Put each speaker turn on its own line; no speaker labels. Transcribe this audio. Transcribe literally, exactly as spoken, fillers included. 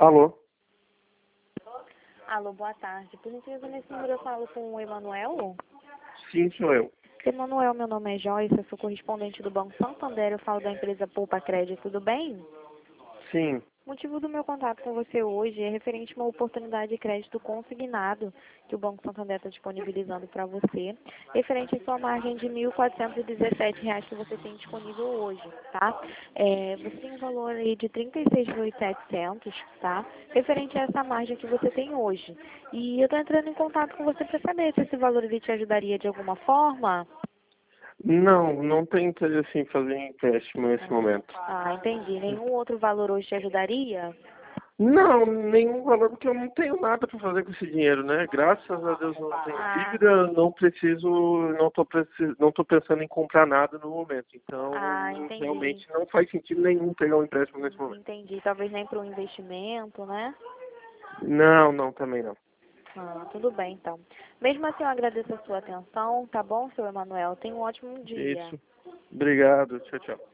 Alô?
Alô, boa tarde. Por gentileza, nesse número eu falo com o Emanuel?
Sim, sou eu.
Emanuel, meu nome é Joyce, eu sou correspondente do Banco Santander, eu falo da empresa Poupa Crédito, tudo bem?
Sim.
O motivo do meu contato com você hoje é referente a uma oportunidade de crédito consignado que o Banco Santander está disponibilizando para você, referente à sua margem de mil quatrocentos e dezessete reais que você tem disponível hoje, tá? É, você tem um valor aí de trinta e seis mil e setecentos, tá? Referente a essa margem que você tem hoje. E eu estou entrando em contato com você para saber se esse valor ele te ajudaria de alguma forma.
Não, não tenho interesse em fazer empréstimo nesse momento.
Ah, entendi. Nenhum outro valor hoje te ajudaria?
Não, nenhum valor, porque eu não tenho nada para fazer com esse dinheiro, né? Graças a Deus eu não tenho
Ah,
dívida, não preciso, não tô, preci- não tô pensando em comprar nada no momento. Então,
ah, entendi.
realmente não faz sentido nenhum pegar um empréstimo nesse momento.
Entendi. Talvez nem para um investimento, né?
Não, não, também não.
Ah, tudo bem, então. Mesmo assim, eu agradeço a sua atenção, tá bom, seu Emanuel? Tenha um ótimo dia.
Isso. Obrigado. Tchau, tchau.